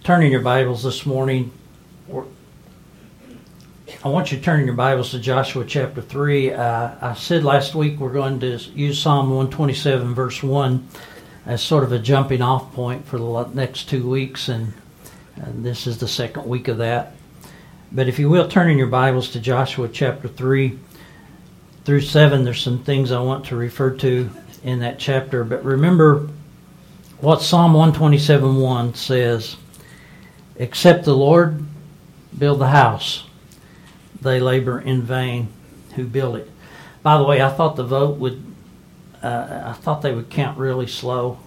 turn in your Bibles this morning. I want you to turn in your Bibles to Joshua chapter 3. I said last week we're going to use Psalm 127 verse 1 as sort of a jumping off point for the next 2 weeks, and this is the second week of that. But if you will, turn in your Bibles to Joshua chapter 3 through 7. There's some things I want to refer to in that chapter. But remember what Psalm 127:1 says: "Except the Lord build the house, they labor in vain who build it." By the way, I thought the vote would, I thought they would count really slow.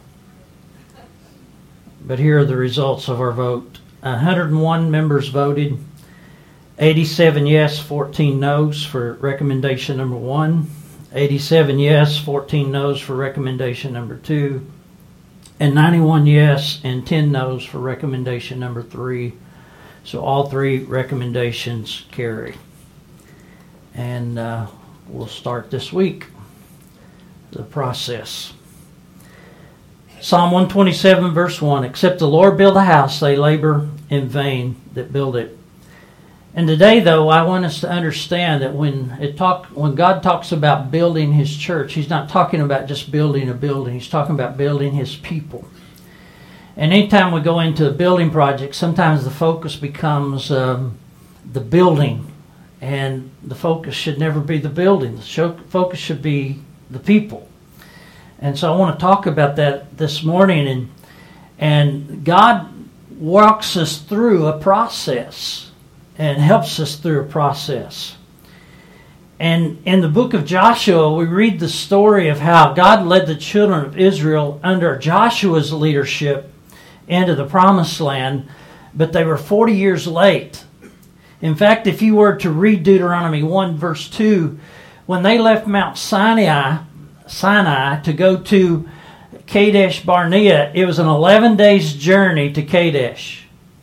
But here are the results of our vote. 101 members voted. 87 yes, 14 no's for recommendation number 1. 87 yes, 14 no's for recommendation number 2. And 91 yes and 10 no's for recommendation number 3. So all 3 recommendations carry. And we'll start this week the process. Psalm 127 verse 1: "Except the Lord build a house, they labor in vain that build it." And today, though, I want us to understand that when God talks about building His church, He's not talking about just building a building. He's talking about building His people. And anytime we go into a building project, sometimes the focus becomes the building. And the focus should never be the building. The focus should be the people. And so I want to talk about that this morning. And God walks us through a process and helps us through a process. And in the book of Joshua, we read the story of how God led the children of Israel under Joshua's leadership into the Promised Land, but they were 40 years late. In fact, if you were to read Deuteronomy 1 verse 2, when they left Mount Sinai to go to Kadesh Barnea, it was an 11 days journey to Kadesh.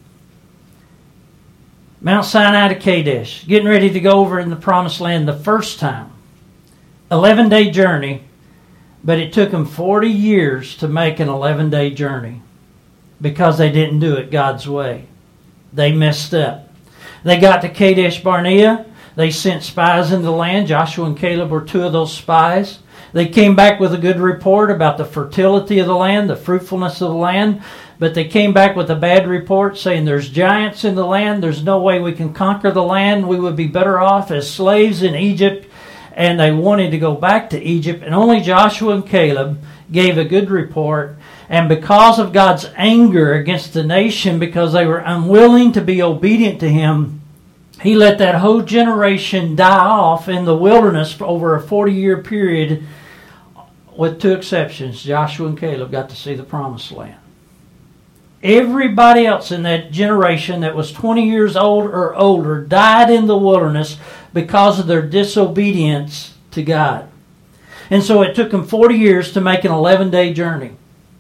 Mount Sinai to Kadesh, getting ready to go over in the Promised Land the first time. 11-day journey, but it took them 40 years to make an 11-day journey because they didn't do it God's way. They messed up. They got to Kadesh Barnea. They sent spies into the land. Joshua and Caleb were 2 of those spies. They came back with a good report about the fertility of the land, the fruitfulness of the land. But they came back with a bad report saying there's giants in the land. There's no way we can conquer the land. We would be better off as slaves in Egypt. And they wanted to go back to Egypt. And only Joshua and Caleb gave a good report. And because of God's anger against the nation, because they were unwilling to be obedient to Him, He let that whole generation die off in the wilderness for over a 40-year period, with 2 exceptions. Joshua and Caleb got to see the Promised Land. Everybody else in that generation that was 20 years old or older died in the wilderness because of their disobedience to God. And so it took them 40 years to make an 11-day journey.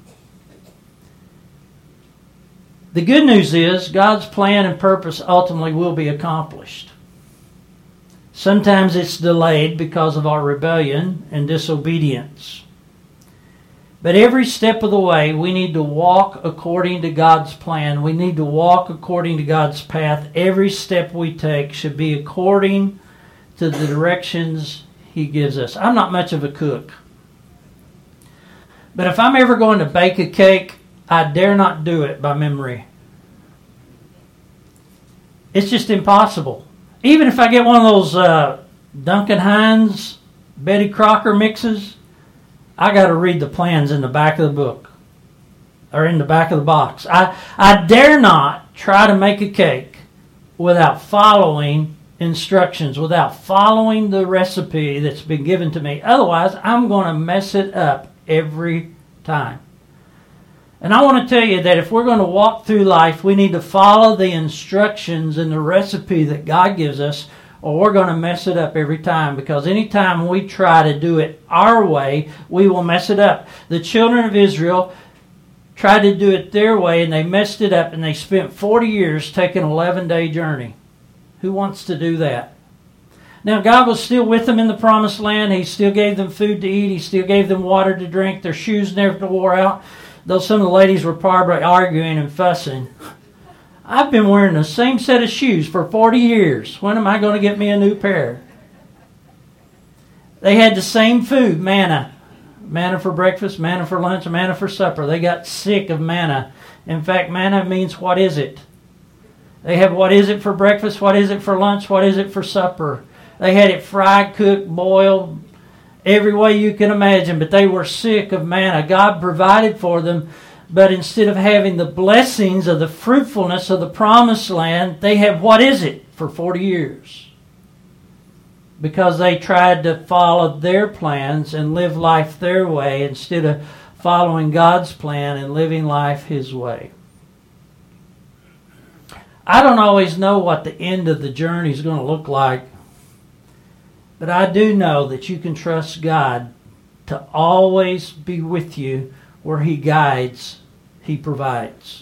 The good news is God's plan and purpose ultimately will be accomplished. Sometimes it's delayed because of our rebellion and disobedience. But every step of the way, we need to walk according to God's plan. We need to walk according to God's path. Every step we take should be according to the directions He gives us. I'm not much of a cook. But if I'm ever going to bake a cake, I dare not do it by memory. It's just impossible. Even if I get one of those Duncan Hines, Betty Crocker mixes, I got to read the plans in the back of the book, or in the back of the box. I dare not try to make a cake without following instructions, without following the recipe that's been given to me. Otherwise, I'm going to mess it up every time. And I want to tell you that if we're going to walk through life, we need to follow the instructions and the recipe that God gives us, or we're going to mess it up every time. Because anytime we try to do it our way, we will mess it up. The children of Israel tried to do it their way, and they messed it up, and they spent 40 years taking an 11-day journey. Who wants to do that? Now, God was still with them in the Promised Land. He still gave them food to eat. He still gave them water to drink. Their shoes never wore out. Though some of the ladies were probably arguing and fussing. I've been wearing the same set of shoes for 40 years. When am I going to get me a new pair? They had the same food, manna. Manna for breakfast, manna for lunch, manna for supper. They got sick of manna. In fact, manna means what is it? They have what is it for breakfast, what is it for lunch, what is it for supper. They had it fried, cooked, boiled, every way you can imagine, but they were sick of manna. God provided for them, but instead of having the blessings of the fruitfulness of the promised land, they have what is it for 40 years. Because they tried to follow their plans and live life their way instead of following God's plan and living life His way. I don't always know what the end of the journey is going to look like, but I do know that you can trust God to always be with you where He guides, He provides.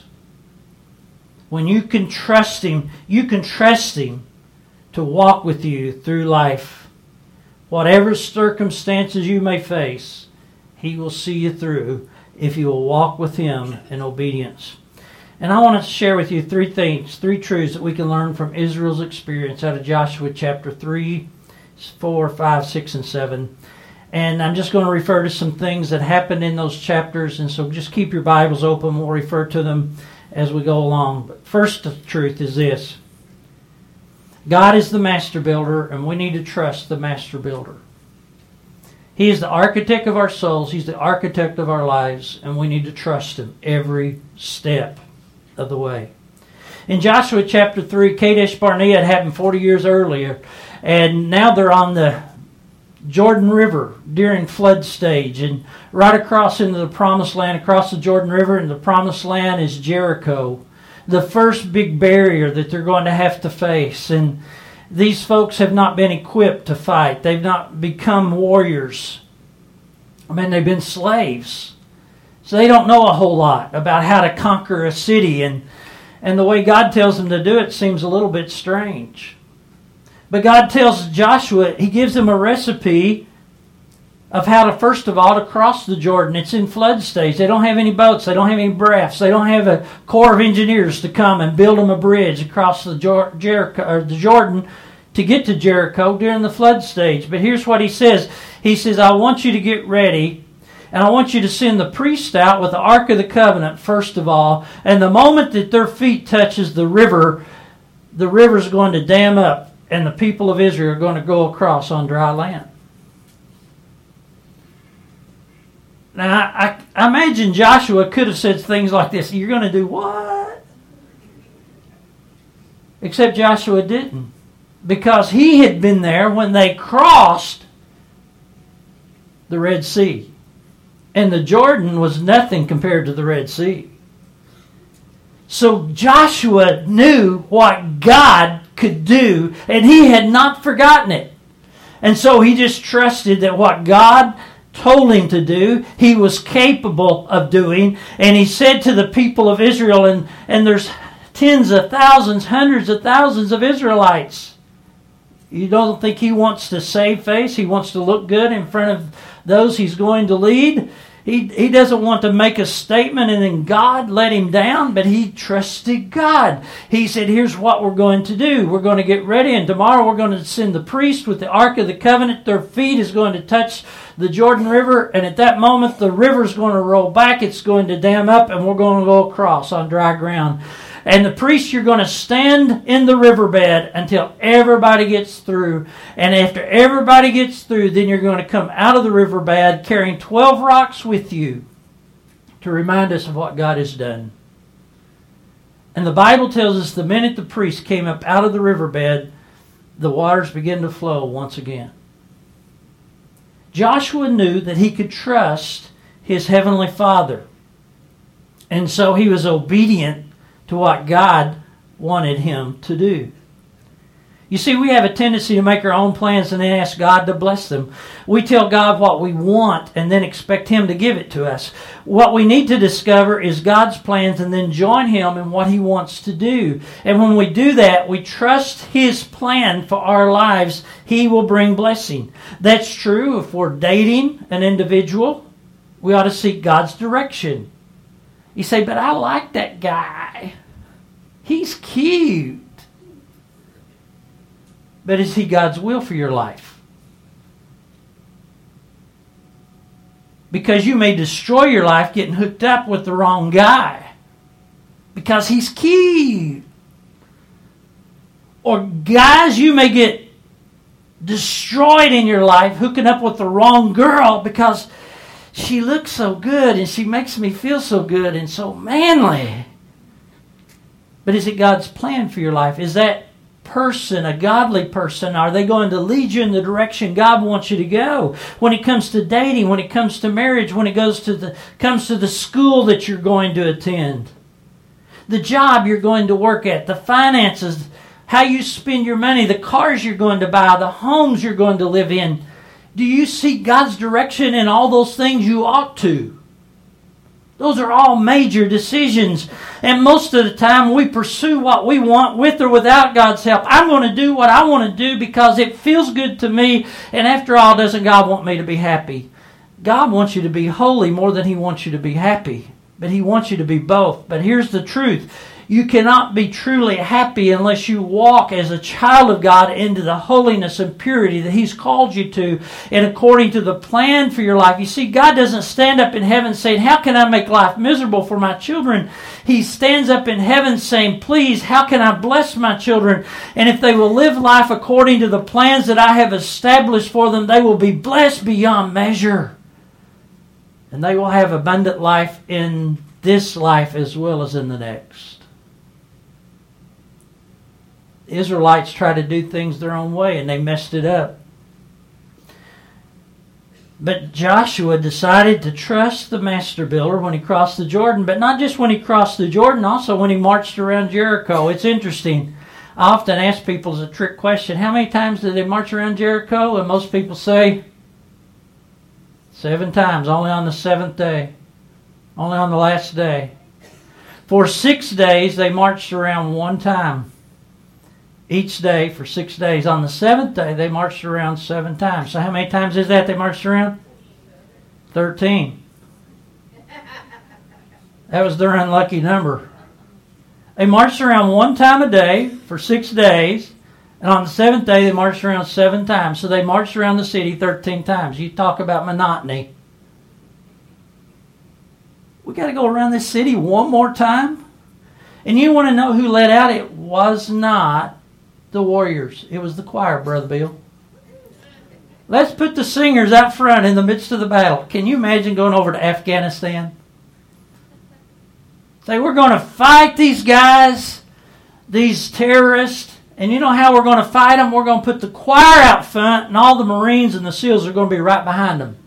When you can trust Him, you can trust Him to walk with you through life. Whatever circumstances you may face, He will see you through if you will walk with Him in obedience. And I want to share with you three things, three truths that we can learn from Israel's experience out of Joshua chapter 3, 4, 5, 6, and 7. And I'm just going to refer to some things that happened in those chapters, and so just keep your Bibles open. We'll refer to them as we go along. But first truth is this. God is the master builder, and we need to trust the master builder. He is the architect of our souls. He's the architect of our lives, and we need to trust Him every step of the way. In Joshua chapter 3, Kadesh Barnea had happened 40 years earlier, and now they're on the Jordan River during flood stage, and right across into the Promised Land, across the Jordan River, and the Promised Land is Jericho. The first big barrier that they're going to have to face. And these folks have not been equipped to fight. They've not become warriors. I mean, they've been slaves. So they don't know a whole lot about how to conquer a city. And the way God tells them to do it seems a little bit strange. But God tells Joshua, He gives them a recipe of how to, first of all, to cross the Jordan. It's in flood stage. They don't have any boats. They don't have any rafts. They don't have a corps of engineers to come and build them a bridge across the Jordan to get to Jericho during the flood stage. But here's what He says. He says, I want you to get ready, and I want you to send the priest out with the Ark of the Covenant, first of all. And the moment that their feet touches the river's going to dam up, and the people of Israel are going to go across on dry land. Now, I imagine Joshua could have said things like this. You're going to do what? Except Joshua didn't. Because he had been there when they crossed the Red Sea. And the Jordan was nothing compared to the Red Sea. So Joshua knew what God could do, and he had not forgotten it. And so he just trusted that what God told him to do, he was capable of doing. And he said to the people of Israel, and there's tens of thousands, hundreds of thousands of Israelites. You don't think he wants to save face? He wants to look good in front of those he's going to lead? He doesn't want to make a statement and then God let him down, but he trusted God. He said, here's what we're going to do. We're going to get ready, and tomorrow we're going to send the priest with the Ark of the Covenant. Their feet is going to touch the Jordan River, and at that moment the river's going to roll back. It's going to dam up, and we're going to go across on dry ground. And the priest, you're going to stand in the riverbed until everybody gets through. And after everybody gets through, then you're going to come out of the riverbed carrying 12 rocks with you to remind us of what God has done. And the Bible tells us the minute the priest came up out of the riverbed, the waters began to flow once again. Joshua knew that he could trust his heavenly Father. And so he was obedient to what God wanted him to do. You see, we have a tendency to make our own plans and then ask God to bless them. We tell God what we want and then expect Him to give it to us. What we need to discover is God's plans and then join Him in what He wants to do. And when we do that, we trust His plan for our lives. He will bring blessing. That's true if we're dating an individual. We ought to seek God's direction. You say, but I like that guy. He's cute. But is he God's will for your life? Because you may destroy your life getting hooked up with the wrong guy. Because he's cute. Or guys, you may get destroyed in your life hooking up with the wrong girl because she looks so good and she makes me feel so good and so manly. But is it God's plan for your life? Is that person a godly person? Are they going to lead you in the direction God wants you to go? When it comes to dating, when it comes to marriage, when it comes to the school that you're going to attend, the job you're going to work at, the finances, how you spend your money, the cars you're going to buy, the homes you're going to live in. Do you seek God's direction in all those things? You ought to. Those are all major decisions. And most of the time we pursue what we want with or without God's help. I'm going to do what I want to do because it feels good to me. And after all, doesn't God want me to be happy? God wants you to be holy more than He wants you to be happy. But He wants you to be both. But here's the truth. You cannot be truly happy unless you walk as a child of God into the holiness and purity that He's called you to and according to the plan for your life. You see, God doesn't stand up in heaven saying, how can I make life miserable for my children? He stands up in heaven saying, please, how can I bless my children? And if they will live life according to the plans that I have established for them, they will be blessed beyond measure. And they will have abundant life in this life as well as in the next. The Israelites tried to do things their own way and they messed it up. But Joshua decided to trust the master builder when he crossed the Jordan, but not just when he crossed the Jordan, also when he marched around Jericho. It's interesting. I often ask people as a trick question, how many times did they march around Jericho? And most people say 7 times, only on the 7th day, only on the last day. For 6 days they marched around 1 time. Each day for 6 days. On the 7th day, they marched around 7 times. So how many times is that they marched around? 13. That was their unlucky number. They marched around 1 time a day for 6 days. And on the 7th day, they marched around 7 times. So they marched around the city 13 times. You talk about monotony. We got to go around this city one more time? And you want to know who led out? It was not the warriors. It was the choir, Brother Bill. Let's put the singers out front in the midst of the battle. Can you imagine going over to Afghanistan? Say, we're going to fight these guys, these terrorists, and you know how we're going to fight them? We're going to put the choir out front, and all the Marines and the SEALs are going to be right behind them.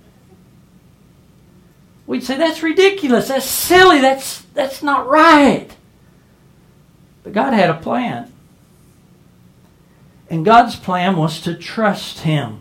We'd say, that's ridiculous. That's silly. That's not right. But God had a plan. And God's plan was to trust Him.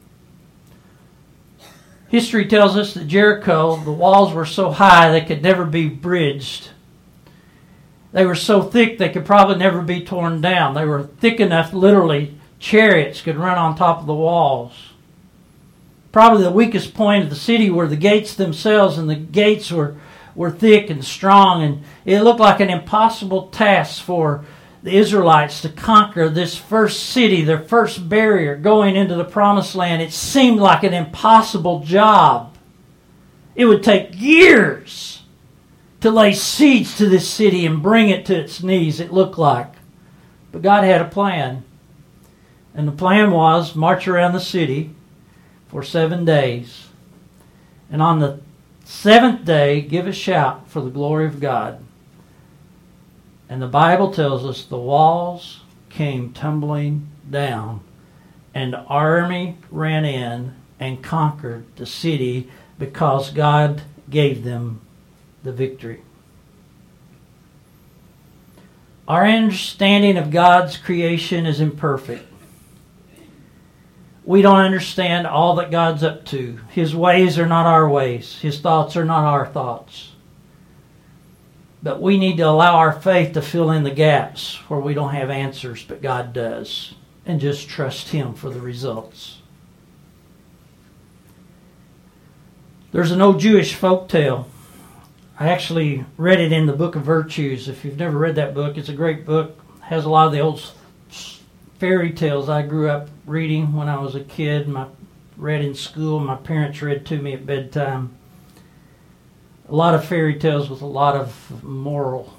History tells us that Jericho, the walls were so high they could never be bridged. They were so thick they could probably never be torn down. They were thick enough, literally, chariots could run on top of the walls. Probably the weakest point of the city were the gates themselves, and the gates were thick and strong, and it looked like an impossible task for the Israelites to conquer this first city, their first barrier going into the promised land. It seemed like an impossible job. It would take years to lay siege to this city and bring it to its knees, it looked like. But God had a plan. And the plan was march around the city for 7 days. And on the 7th day, give a shout for the glory of God. And the Bible tells us the walls came tumbling down, and the army ran in and conquered the city because God gave them the victory. Our understanding of God's creation is imperfect. We don't understand all that God's up to. His ways are not our ways. His thoughts are not our thoughts. But we need to allow our faith to fill in the gaps where we don't have answers, but God does. And just trust Him for the results. There's an old Jewish folk tale. I actually read it in the Book of Virtues. If you've never read that book, it's a great book. It has a lot of the old fairy tales I grew up reading when I was a kid. Read in school. My parents read to me at bedtime. A lot of fairy tales with a lot of moral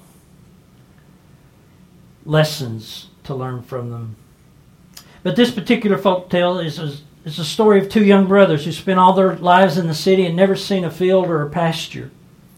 lessons to learn from them. But this particular folk tale is a story of two young brothers who spent all their lives in the city and never seen a field or a pasture.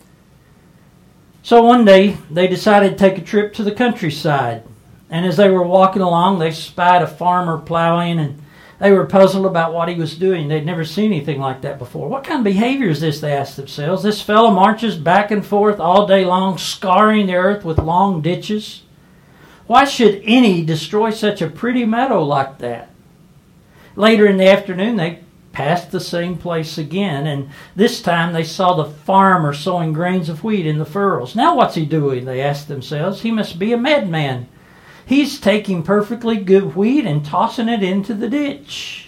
So one day, they decided to take a trip to the countryside. And as they were walking along, they spied a farmer plowing, and they were puzzled about what he was doing. They'd never seen anything like that before. What kind of behavior is this, they asked themselves. This fellow marches back and forth all day long, scarring the earth with long ditches. Why should any destroy such a pretty meadow like that? Later in the afternoon, they passed the same place again, and this time they saw the farmer sowing grains of wheat in the furrows. Now what's he doing, they asked themselves. He must be a madman. He's taking perfectly good wheat and tossing it into the ditch.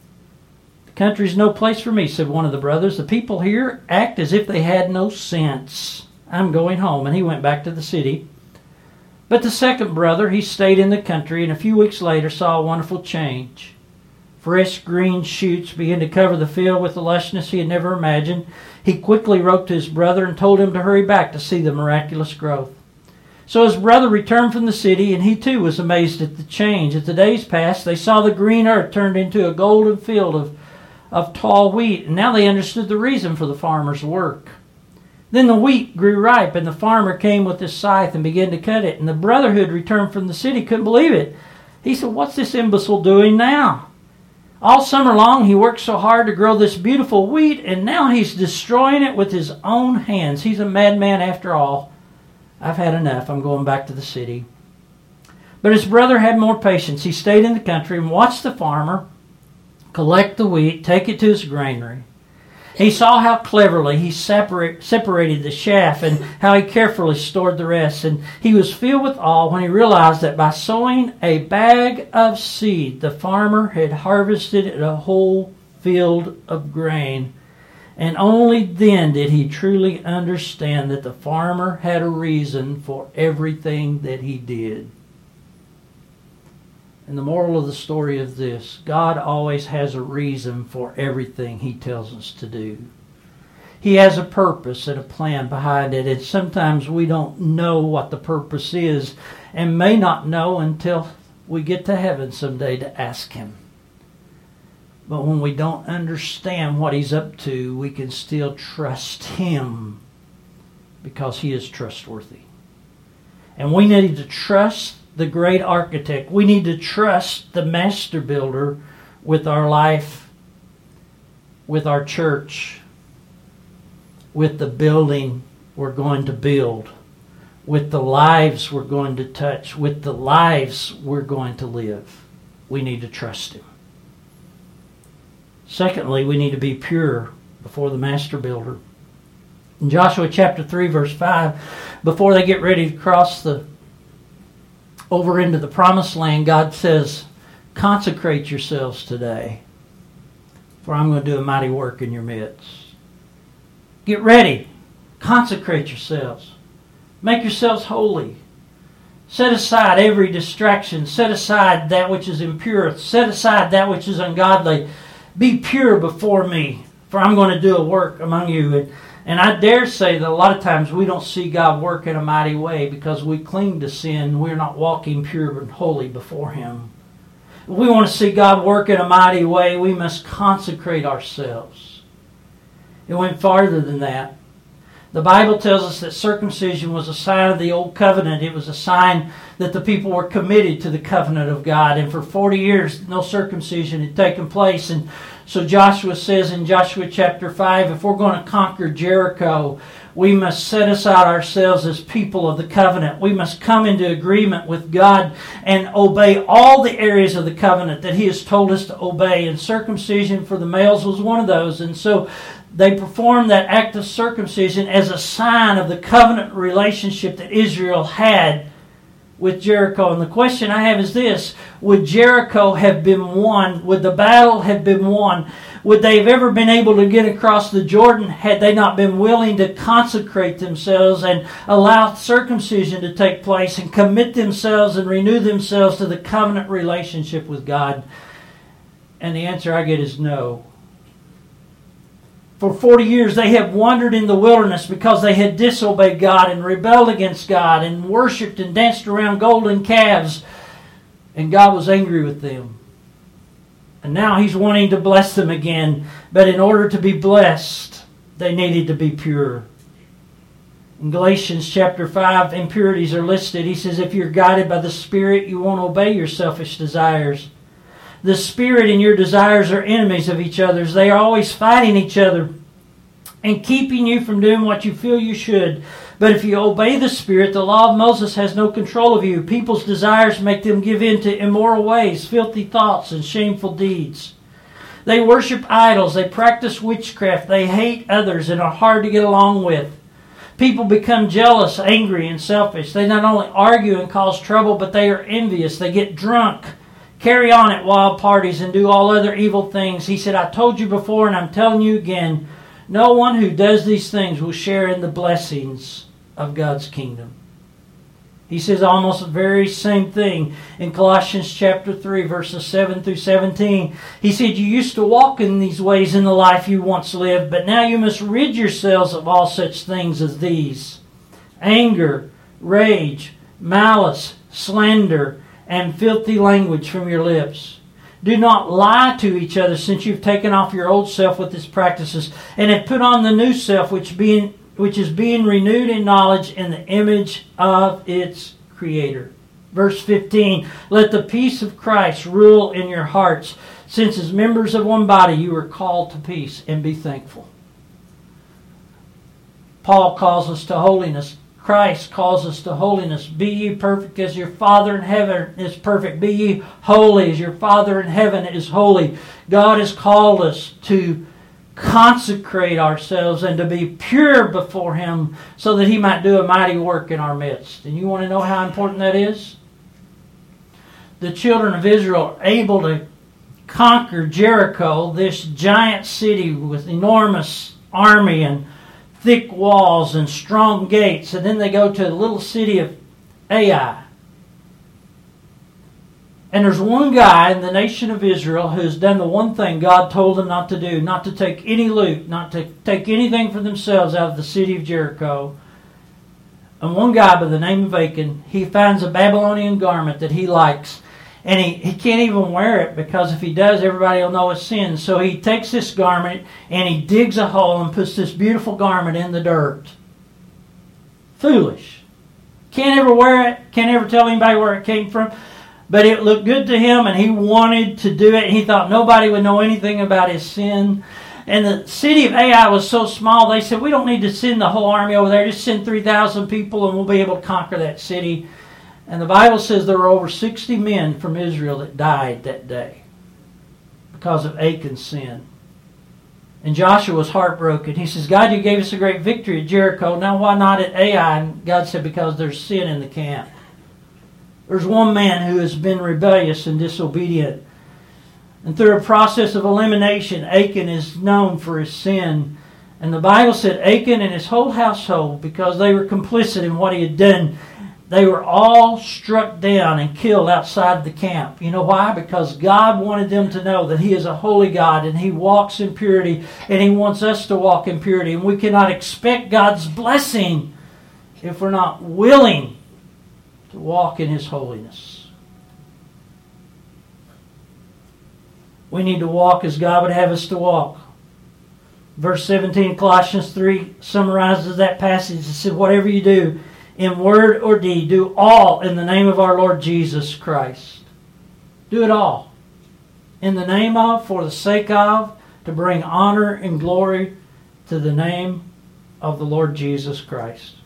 The country's no place for me, said one of the brothers. The people here act as if they had no sense. I'm going home. And he went back to the city. But the second brother, he stayed in the country, and a few weeks later saw a wonderful change. Fresh green shoots began to cover the field with a lushness he had never imagined. He quickly wrote to his brother and told him to hurry back to see the miraculous growth. So his brother returned from the city, and he too was amazed at the change. As the days passed, they saw the green earth turned into a golden field of tall wheat, and now they understood the reason for the farmer's work. Then the wheat grew ripe, and the farmer came with his scythe and began to cut it. And the brother who had returned from the city couldn't believe it. He said, "What's this imbecile doing now? All summer long he worked so hard to grow this beautiful wheat, and now he's destroying it with his own hands. He's a madman after all. I've had enough. I'm going back to the city." But his brother had more patience. He stayed in the country and watched the farmer collect the wheat, take it to his granary. He saw how cleverly he separated the chaff and how he carefully stored the rest. And he was filled with awe when he realized that by sowing a bag of seed, the farmer had harvested a whole field of grain. And only then did he truly understand that the farmer had a reason for everything that he did. And the moral of the story of this, God always has a reason for everything he tells us to do. He has a purpose and a plan behind it, and sometimes we don't know what the purpose is and may not know until we get to heaven someday to ask him. But when we don't understand what he's up to, we can still trust him because he is trustworthy. And we need to trust the great architect. We need to trust the master builder with our life, with our church, with the building we're going to build, with the lives we're going to touch, with the lives we're going to live. We need to trust him. Secondly, we need to be pure before the master builder. In Joshua chapter 3, verse 5, before they get ready to cross over into the promised land, God says, "Consecrate yourselves today, for I'm going to do a mighty work in your midst." Get ready. Consecrate yourselves. Make yourselves holy. Set aside every distraction. Set aside that which is impure. Set aside that which is ungodly. Be pure before me, for I'm going to do a work among you. And I dare say that a lot of times we don't see God work in a mighty way because we cling to sin. We're not walking pure and holy before him. If we want to see God work in a mighty way, we must consecrate ourselves. It went farther than that. The Bible tells us that circumcision was a sign of the old covenant. It was a sign that the people were committed to the covenant of God. And for 40 years, no circumcision had taken place. And so Joshua says in Joshua chapter 5, if we're going to conquer Jericho, we must set aside ourselves as people of the covenant. We must come into agreement with God and obey all the areas of the covenant that he has told us to obey. And circumcision for the males was one of those. And so they performed that act of circumcision as a sign of the covenant relationship that Israel had with Jericho. And the question I have is this: would Jericho have been won? Would the battle have been won? Would they have ever been able to get across the Jordan had they not been willing to consecrate themselves and allow circumcision to take place and commit themselves and renew themselves to the covenant relationship with God? And the answer I get is no. For 40 years they have wandered in the wilderness because they had disobeyed God and rebelled against God and worshipped and danced around golden calves. And God was angry with them. And now He's wanting to bless them again. But in order to be blessed, they needed to be pure. In Galatians chapter 5, impurities are listed. He says, if you're guided by the Spirit, you won't obey your selfish desires. The Spirit and your desires are enemies of each other. They are always fighting each other and keeping you from doing what you feel you should. But if you obey the Spirit, the law of Moses has no control of you. People's desires make them give in to immoral ways, filthy thoughts, and shameful deeds. They worship idols. They practice witchcraft. They hate others and are hard to get along with. People become jealous, angry, and selfish. They not only argue and cause trouble, but they are envious. They get drunk, carry on at wild parties, and do all other evil things. He said, I told you before and I'm telling you again, no one who does these things will share in the blessings of God's kingdom. He says almost the very same thing in Colossians chapter 3, verses 7 through 17. He said, you used to walk in these ways in the life you once lived, but now you must rid yourselves of all such things as these: anger, rage, malice, slander, and filthy language from your lips. Do not lie to each other, since you've taken off your old self with its practices and have put on the new self, which is being renewed in knowledge in the image of its Creator. Verse 15, let the peace of Christ rule in your hearts, since as members of one body you are called to peace, and be thankful. Paul calls us to holiness. Christ calls us to holiness. Be ye perfect as your Father in heaven is perfect. Be ye holy as your Father in heaven is holy. God has called us to consecrate ourselves and to be pure before Him so that He might do a mighty work in our midst. And you want to know how important that is? The children of Israel are able to conquer Jericho, this giant city with enormous army and thick walls and strong gates, and then they go to the little city of Ai. And there's one guy in the nation of Israel who's done the one thing God told them not to do, not to take any loot, not to take anything for themselves out of the city of Jericho. And one guy by the name of Achan, he finds a Babylonian garment that he likes, and he can't even wear it, because if he does, everybody will know it's sin. So he takes this garment and he digs a hole and puts this beautiful garment in the dirt. Foolish. Can't ever wear it. Can't ever tell anybody where it came from. But it looked good to him and he wanted to do it. He thought nobody would know anything about his sin. And the city of Ai was so small, they said, we don't need to send the whole army over there. Just send 3,000 people and we'll be able to conquer that city. And the Bible says there were over 60 men from Israel that died that day because of Achan's sin. And Joshua was heartbroken. He says, God, you gave us a great victory at Jericho. Now why not at Ai? And God said, because there's sin in the camp. There's one man who has been rebellious and disobedient. And through a process of elimination, Achan is known for his sin. And the Bible said Achan and his whole household, because they were complicit in what he had done, they were all struck down and killed outside the camp. You know why? Because God wanted them to know that He is a holy God and He walks in purity, and He wants us to walk in purity. And we cannot expect God's blessing if we're not willing to walk in His holiness. We need to walk as God would have us to walk. Verse 17, Colossians 3 summarizes that passage. It says, whatever you do, in word or deed, do all in the name of our Lord Jesus Christ. Do it all. In the name of, for the sake of, to bring honor and glory to the name of the Lord Jesus Christ.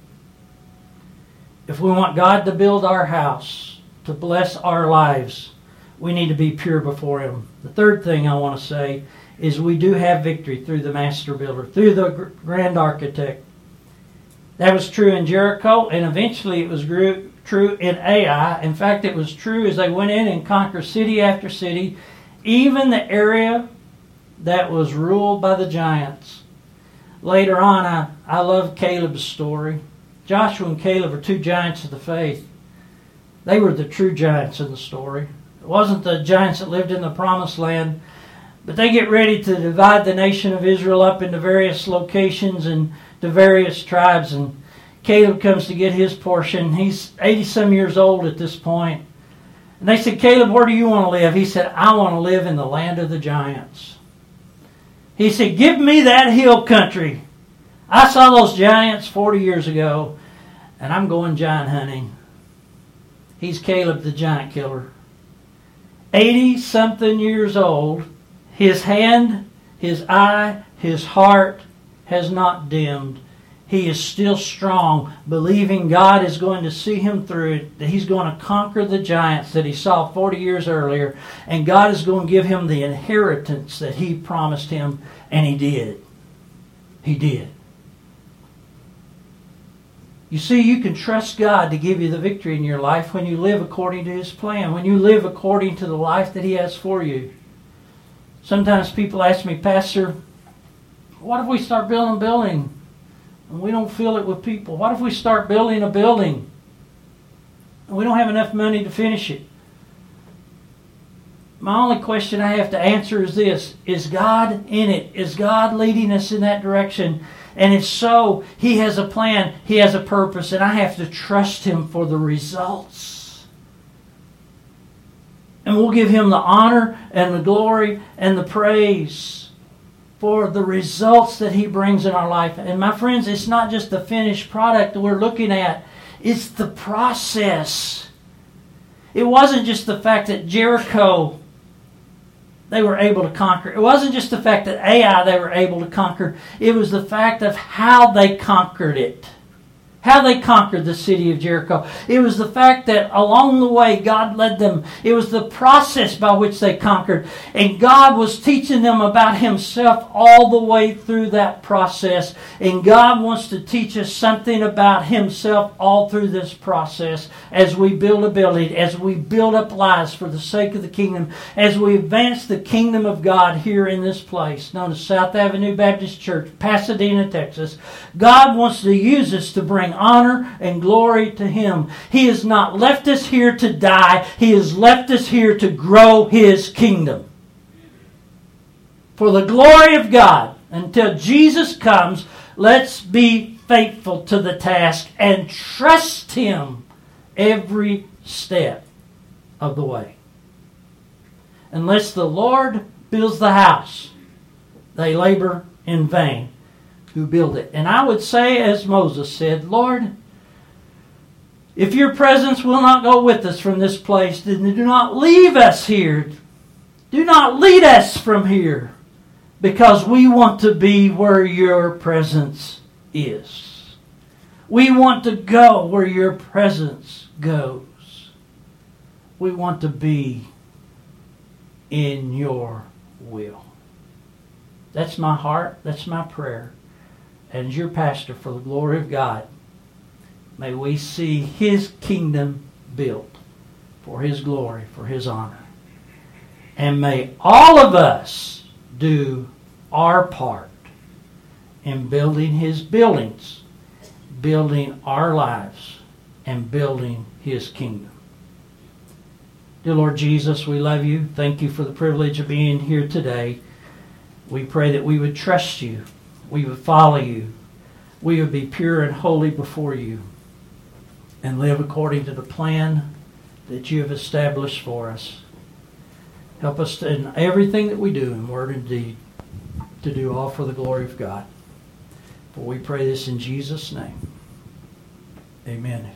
If we want God to build our house, to bless our lives, we need to be pure before Him. The third thing I want to say is we do have victory through the master builder, through the grand architect. That was true in Jericho, and eventually it was true in Ai. In fact, it was true as they went in and conquered city after city, even the area that was ruled by the giants. Later on, I love Caleb's story. Joshua and Caleb are two giants of the faith. They were the true giants in the story. It wasn't the giants that lived in the promised land, but they get ready to divide the nation of Israel up into various locations and to various tribes, and Caleb comes to get his portion. He's 80-some years old at this point. And they said, Caleb, where do you want to live? He said, I want to live in the land of the giants. He said, give me that hill country. I saw those giants 40 years ago, and I'm going giant hunting. He's Caleb the giant killer. 80-something years old. His hand, his eye, his heart has not dimmed. He is still strong, believing God is going to see him through it, that he's going to conquer the giants that he saw 40 years earlier, and God is going to give him the inheritance that he promised him, and he did. He did. You see, you can trust God to give you the victory in your life when you live according to his plan, when you live according to the life that he has for you. Sometimes people ask me, Pastor, what if we start building a building and we don't fill it with people? What if we start building a building and we don't have enough money to finish it? My only question I have to answer is this: is God in it? Is God leading us in that direction? And if so, he has a plan, he has a purpose, and I have to trust him for the results. And we'll give him the honor and the glory and the praise for the results that he brings in our life. And my friends, it's not just the finished product that we're looking at. It's the process. It wasn't just the fact that Jericho they were able to conquer. It wasn't just the fact that Ai they were able to conquer. It was the fact of how they conquered it. How they conquered the city of Jericho. It was the fact that along the way God led them. It was the process by which they conquered. And God was teaching them about himself all the way through that process. And God wants to teach us something about himself all through this process as we build a building, as we build up lives for the sake of the kingdom, as we advance the kingdom of God here in this place known as South Avenue Baptist Church, Pasadena, Texas. God wants to use us to bring honor and glory to him. He has not left us here to die. He has left us here to grow his kingdom. For the glory of God, until Jesus comes, let's be faithful to the task and trust him every step of the way. Unless the Lord builds the house, they labor in vain who build it. And I would say, as Moses said, Lord, if your presence will not go with us from this place, then do not leave us here. Do not lead us from here, because we want to be where your presence is. We want to go where your presence goes. We want to be in your will. That's my heart. That's my prayer. And as your pastor, for the glory of God, may we see his kingdom built for his glory, for his honor. And may all of us do our part in building his buildings, building our lives, and building his kingdom. Dear Lord Jesus, we love you. Thank you for the privilege of being here today. We pray that we would trust you. We would follow you. We would be pure and holy before you and live according to the plan that you have established for us. Help us in everything that we do in word and deed to do all for the glory of God. For we pray this in Jesus' name. Amen.